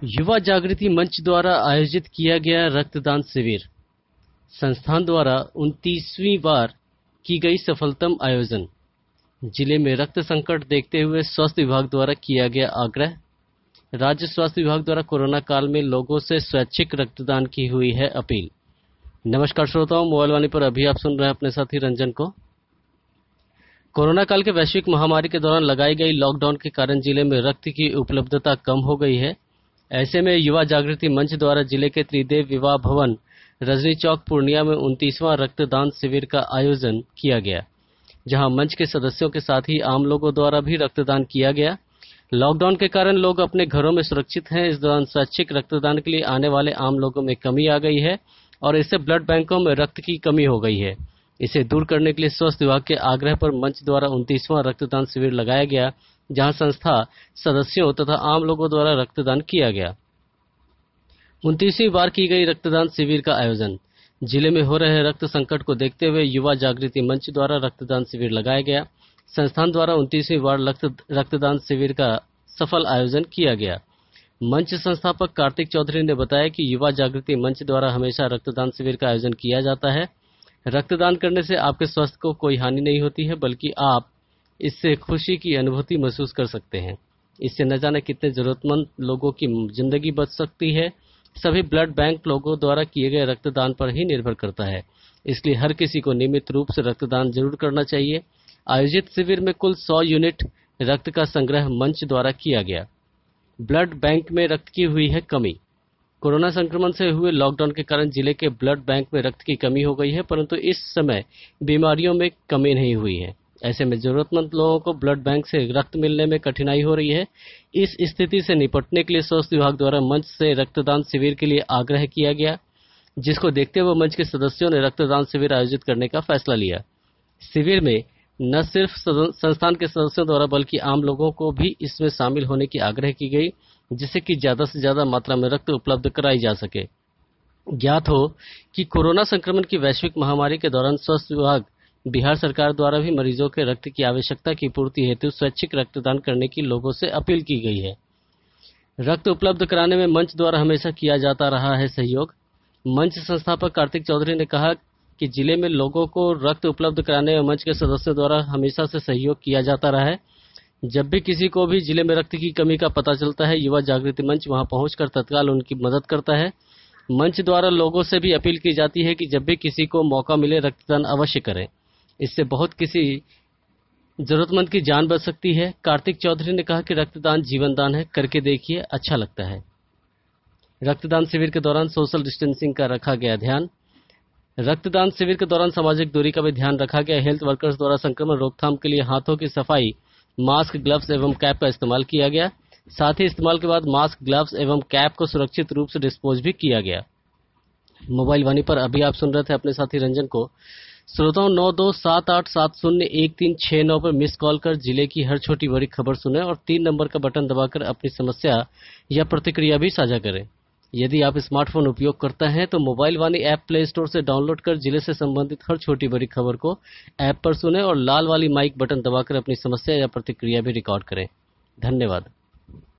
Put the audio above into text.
युवा जागृति मंच द्वारा आयोजित किया गया रक्तदान शिविर। संस्थान द्वारा 29वीं बार की गई सफलतम आयोजन। जिले में रक्त संकट देखते हुए स्वास्थ्य विभाग द्वारा किया गया आग्रह। राज्य स्वास्थ्य विभाग द्वारा कोरोना काल में लोगों से स्वैच्छिक रक्तदान की हुई है अपील। नमस्कार श्रोताओं, मोबाइल वाणी पर अभी आप सुन रहे हैं अपने साथी रंजन को। कोरोना काल के वैश्विक महामारी के दौरान लगाई गई लॉकडाउन के कारण जिले में रक्त की उपलब्धता कम हो गई है। ऐसे में युवा जागृति मंच द्वारा जिले के त्रिदेव विवाह भवन रजनी चौक पूर्णिया में 29वां रक्तदान शिविर का आयोजन किया गया, जहां मंच के सदस्यों के साथ ही आम लोगों द्वारा भी रक्तदान किया गया। लॉकडाउन के कारण लोग अपने घरों में सुरक्षित हैं। इस दौरान स्वैच्छिक रक्तदान के लिए आने वाले आम लोगों में कमी आ गई है और इससे ब्लड बैंकों में रक्त की कमी हो गई है। इसे दूर करने के लिए स्वास्थ्य विभाग के आग्रह पर मंच द्वारा 29वां रक्तदान शिविर लगाया गया, जहां संस्था सदस्यों तथा आम लोगों द्वारा रक्तदान किया गया। 29वीं बार की गई रक्तदान शिविर का आयोजन। जिले में हो रहे रक्त संकट को देखते हुए युवा जागृति मंच द्वारा रक्तदान शिविर लगाया गया। संस्थान द्वारा 29वीं बार रक्तदान शिविर का सफल आयोजन किया गया। मंच संस्थापक कार्तिक चौधरी ने बताया कि युवा जागृति मंच द्वारा हमेशा रक्तदान शिविर का आयोजन किया जाता है। रक्तदान करने से आपके स्वास्थ्य को कोई हानि नहीं होती है, बल्कि आप इससे खुशी की अनुभूति महसूस कर सकते हैं। इससे न जाने कितने जरूरतमंद लोगों की जिंदगी बच सकती है। सभी ब्लड बैंक लोगों द्वारा किए गए रक्तदान पर ही निर्भर करता है, इसलिए हर किसी को नियमित रूप से रक्तदान जरूर करना चाहिए। आयोजित शिविर में कुल 100 यूनिट रक्त का संग्रह मंच द्वारा किया गया। ब्लड बैंक में रक्त की हुई है कमी। कोरोना संक्रमण से हुए लॉकडाउन के कारण जिले के ब्लड बैंक में रक्त की कमी हो गई है, परंतु इस समय बीमारियों में कमी नहीं हुई है। ऐसे में जरूरतमंद लोगों को ब्लड बैंक से रक्त मिलने में कठिनाई हो रही है। इस स्थिति से निपटने के लिए स्वास्थ्य विभाग द्वारा मंच से रक्तदान शिविर के लिए आग्रह किया गया, जिसको देखते हुए मंच के सदस्यों ने रक्तदान शिविर आयोजित करने का फैसला लिया। शिविर में न सिर्फ संस्थान के सदस्यों द्वारा बल्कि आम लोगों को भी इसमें शामिल होने की आग्रह की गई, जिससे कि ज्यादा से ज्यादा मात्रा में रक्त उपलब्ध कराई जा सके। ज्ञात हो कि कोरोना संक्रमण की वैश्विक महामारी के दौरान स्वास्थ्य विभाग बिहार सरकार द्वारा भी मरीजों के रक्त की आवश्यकता की पूर्ति हेतु स्वैच्छिक रक्तदान करने की लोगों से अपील की गई है। रक्त उपलब्ध कराने में मंच द्वारा हमेशा किया जाता रहा है सहयोग। मंच संस्थापक कार्तिक चौधरी ने कहा कि जिले में लोगों को रक्त उपलब्ध कराने में मंच के सदस्यों द्वारा हमेशा से सहयोग किया जाता रहा है। जब भी किसी को भी जिले में रक्त की कमी का पता चलता है, युवा जागृति मंच वहां पहुंचकर तत्काल उनकी मदद करता है। मंच द्वारा लोगों से भी अपील की जाती है कि जब भी किसी को मौका मिले रक्तदान अवश्य करें। इससे बहुत किसी जरूरतमंद की जान बच सकती है। कार्तिक चौधरी ने कहा कि रक्तदान जीवन दान है, करके देखिए, अच्छा लगता है। रक्तदान शिविर के दौरान सोशल डिस्टेंसिंग का रखा गया ध्यान। रक्तदान शिविर के दौरान सामाजिक दूरी का भी ध्यान रखा गया। हेल्थ वर्कर्स द्वारा संक्रमण रोकथाम के लिए हाथों की सफाई, मास्क, ग्लव्स एवं कैप का इस्तेमाल किया गया। साथ ही इस्तेमाल के बाद मास्क, ग्लव्स एवं कैप को सुरक्षित रूप से डिस्पोज भी किया गया। मोबाइल वाणी पर अभी आप सुन रहे थे अपने साथी रंजन को। श्रोताओं, 9278701369 पर मिस कॉल कर जिले की हर छोटी बड़ी खबर सुने और 3 नंबर का बटन दबाकर अपनी समस्या या प्रतिक्रिया भी साझा करें। यदि आप स्मार्टफोन उपयोग करते हैं तो mobile Vaani app play store से डाउनलोड कर जिले से संबंधित हर छोटी बड़ी खबर को ऐप पर सुने और लाल वाली माइक बटन दबाकर अपनी समस्या या प्रतिक्रिया भी रिकॉर्ड करें। धन्यवाद।